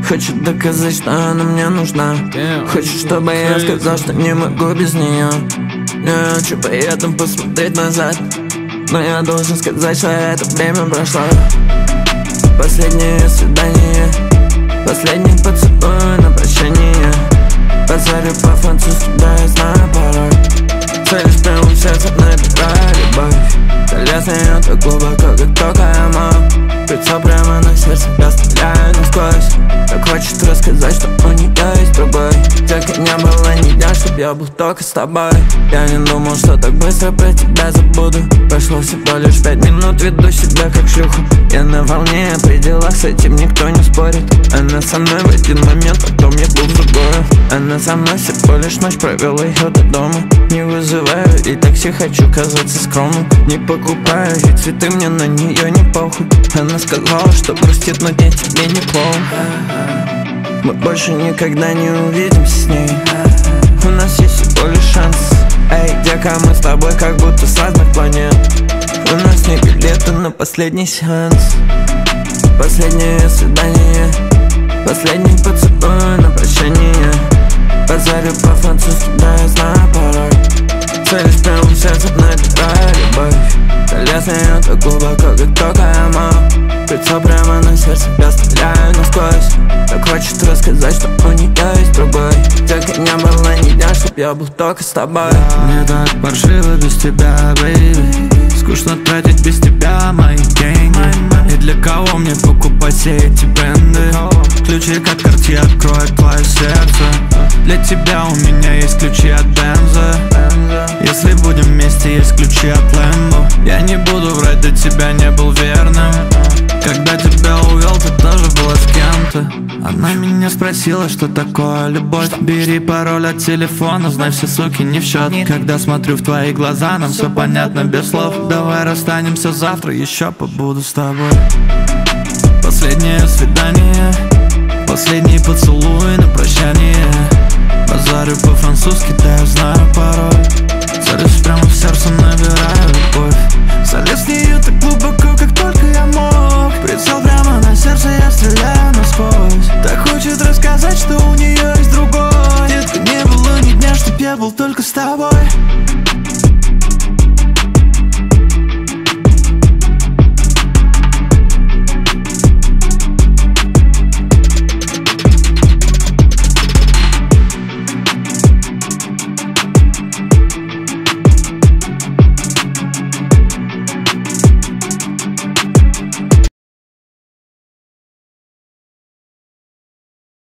Хочет доказать, что она мне нужна. Хочет, чтобы я сказал, что не могу без нее. Я хочу при этом посмотреть назад, но я должен сказать, что это время прошло. Последнее свидание, последний поцелуй на прощание. Базарю по-французски, да, я знаю порой. Целишь прямо в сердце, набираю любовь. Залез в неё так глубоко, как только я мог. Прицел прямо на сердце, я стреляю насквозь. Так хочет рассказать, что у неё есть другой. Только не было ни дня, чтоб я был только с тобой. Я не думал, что так быстро про тебя забуду. Прошло всего лишь 5 минут, веду себя как шлюху. Я на волне, о пределах, с этим никто не спорит. Она со мной в один момент, потом я был в другую. Она со мной всего лишь ночь, провел её до дома. Не вызываю и такси, хочу казаться скромным. Не покупаю и цветы, мне на неё не похуй. Она сказала, что простит, но я тебе не клоун. Мы больше никогда не увидимся с ней. У нас есть всего лишь шанс. Эй, дека, мы с тобой как будто с разных планет. У нас не билеты на последний сеанс. Последнее свидание, последний поцелуй на прощание. Базарю по-французски, да, я знаю порой. Целишь прямо в сердце, набираю любовь. Залез в неё так глубоко, как только я мог. Прицел прямо на сердце, я стреляю насквозь. Так хочет рассказать, что у неё есть другой. Только не было ни дня, чтоб я был только с тобой. Мне так паршиво без тебя, бэйби. Скучно тратить без тебя мои деньги. И для кого мне покупать все эти бренды? Ключи как Cartier откроют твое сердце. Для тебя у меня есть ключи от Бенза. Если будем вместе, есть ключи от Лэмбо. Я не буду врать, для тебя не был верным. Когда тебя увел, ты тоже была с кем-то. Она меня спросила, что такое любовь. Бери пароль от телефона, знай, все суки не в счет. Когда смотрю в твои глаза, нам все понятно без слов. Давай расстанемся завтра, еще побуду с тобой. Последнее свидание, последний поцелуй на прощание. Базарю по-французски, да, я знаю порой. Залез прямо в сердце, набираю любовь. Залез в неё так глубоко, как только